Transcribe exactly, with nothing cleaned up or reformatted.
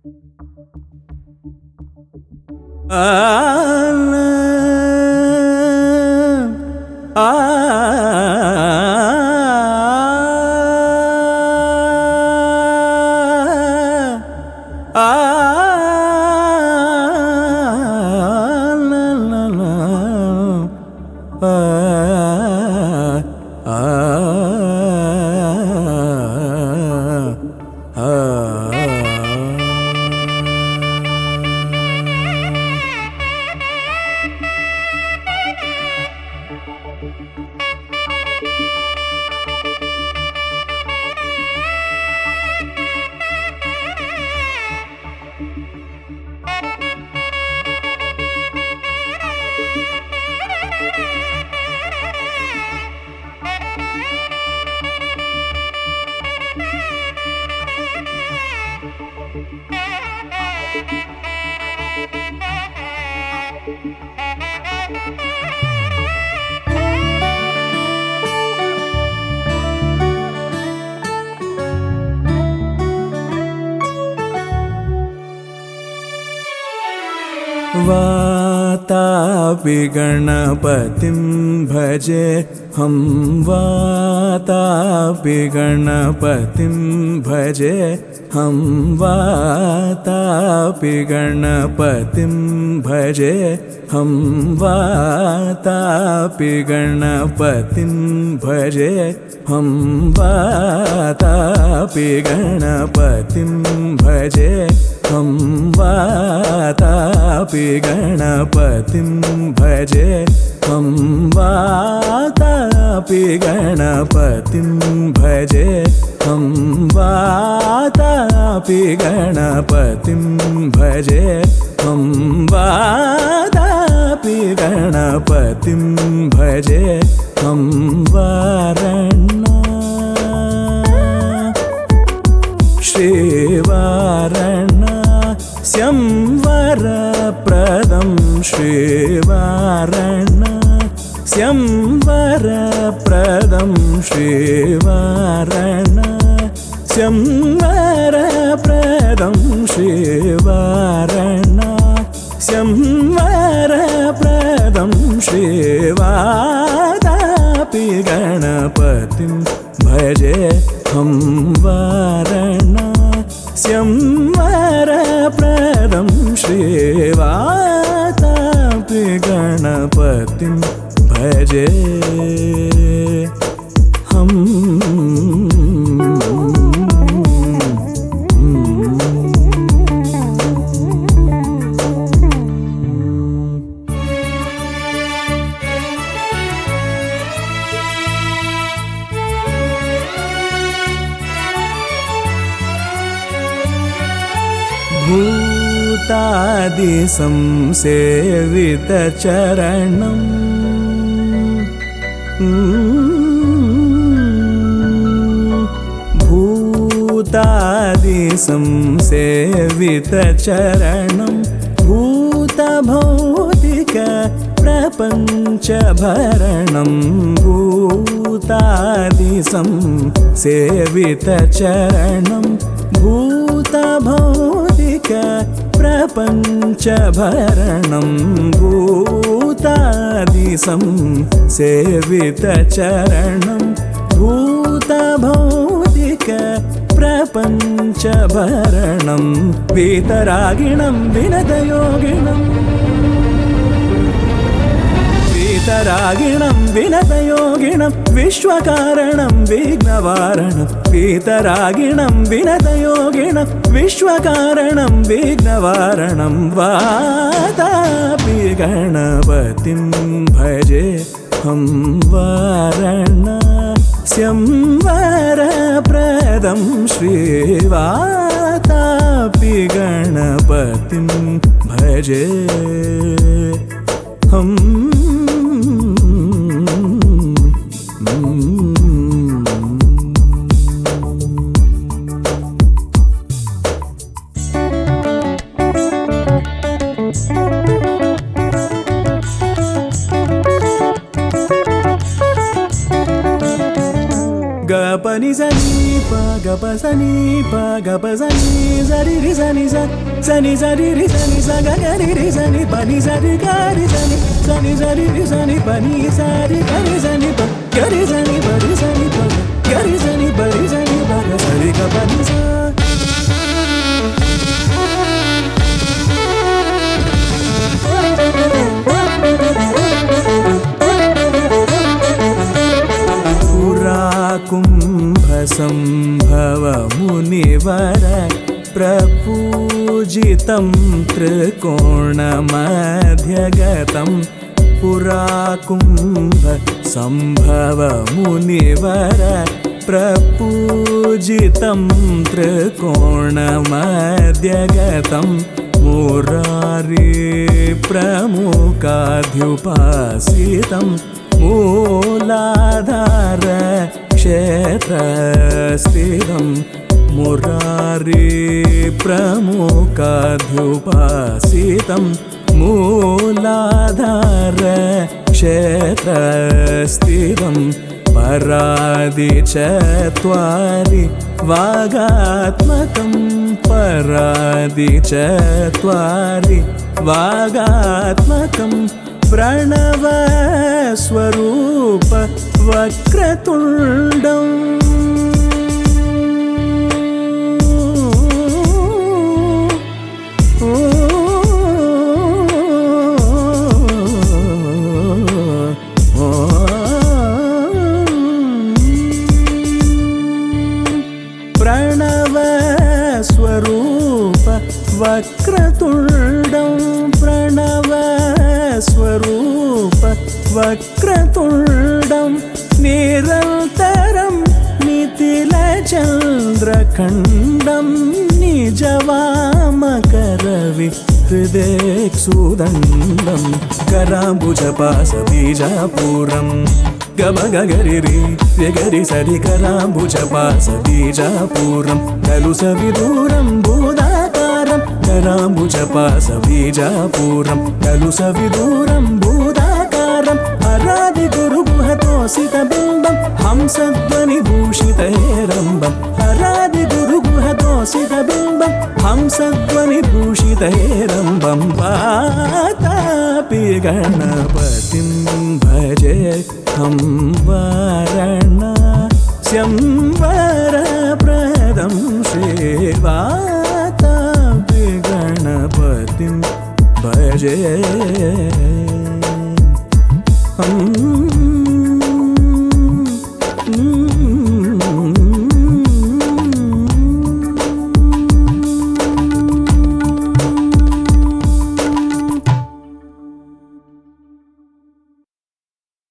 वातापि गणपतिं भजे हम वातापि गणपतिं भजे हम वातापि गणपतिं भजे हम वातापि गणपतिं भजे हम वातापि गणपतिं भजे हम वातापि गणपतिं भजे हम वातापि गणपतिं भजे हम वातापि गणपतिं भजे हम वातापि गणपतिं भजे हम वारणा श्रीवारणा स्यंवरप्रदं श्रीवारणा स्यंवरप्रदं श्रीवारणा स्यंवरप्रदं श्रीवारणा स्यंवरप्रदं श्रीवातापि गणपतिं भजे हम वारणा स्यंवरप्रदं श्रीवातापि गणपतिं भजे हम भूतादि संसेवितचरणं भूतादि संसेवितचरणं भूतभौतिक प्रपञ्चभरणं भूतादि संसेवितचरणं भूतभौतिक प्रपञ्चभरणं भूतादि संसेवितचरणं भूतभौतिक प्रपञ्चभरणं वीतरागिणं विनतयोगिनं वीतरागिणं विनतयोगिनं विश्वकारणं विघ्नवारणं वीतरागिणं विनतयोगिनं विश्वकारणं विघ्नवारणं वातापि गणपतिं भजे हम वारणा स्यंवरप्रदं श्रीवातापि गणपतिं भजे हम गपनि सनि प गप सनि प गप सनि सरि रि सनि स Sani sari ri sani saga gari ri sani pani sari gari sani sani sari ri sani pani sari gari sani pa gari sani bari sani pa gari sani bari sani pa sari ga pani sa. कुंभ संभव मुनिवर प्रपूजितं त्रिकोणमध्यगतं पुरा कुंभ संभव मुनिवर प्रपूजितं त्रिकोणमध्यगतं मुरारी प्रमुखाध्युपासितं मूलाधार क्षेत्रस्थितं मुरारी प्रमुखाध्युपासितं मूलाधार क्षेत्रस्थितं परादि चत्वारि वागात्मकं परादि चत्वारि वागात्मकं प्रणव स्वरूप वक्रतुण्डम् प्रणव स्वरूप वक्रतुण्डं प्रणव स्वरूप वक्रतुण्डं निरन्तरं नितिलचन्द्रखण्डं निजवामकरवि हृदेक्षुदण्डं कराम्बुजपाशबीजापूरं गमगगरिरि व्यगरि सरि कराम्बुजपाशबीजापूरं खलु सविदूरं भूदाकारं कराम्बुजपाशबीजापूरं खलु सविदूरं भूदाकारं हरादि गुरुगुहतोषितबिम्बं हंसध्वनिभूषितैरम्बं हरादि गुरुगुहतोषितबिम्बं हंसध्वनिभूषितैरम्बं वातापि गणपतिं भजे हं वाराणस्यं वरप्रदं श्रीवातापि गणपतिं भजे।